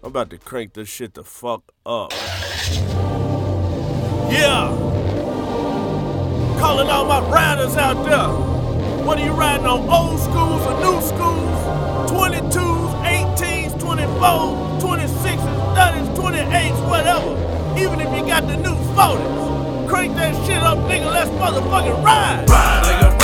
I'm about to crank this shit the fuck up. Yeah! Calling all my riders out there. Whether you riding on old schools or new schools, 22s, 18s, 24s, 26s, 30s, 28s, whatever. Even if you got the new 40s. Crank that shit up, nigga, let's motherfucking ride! Ride, nigga.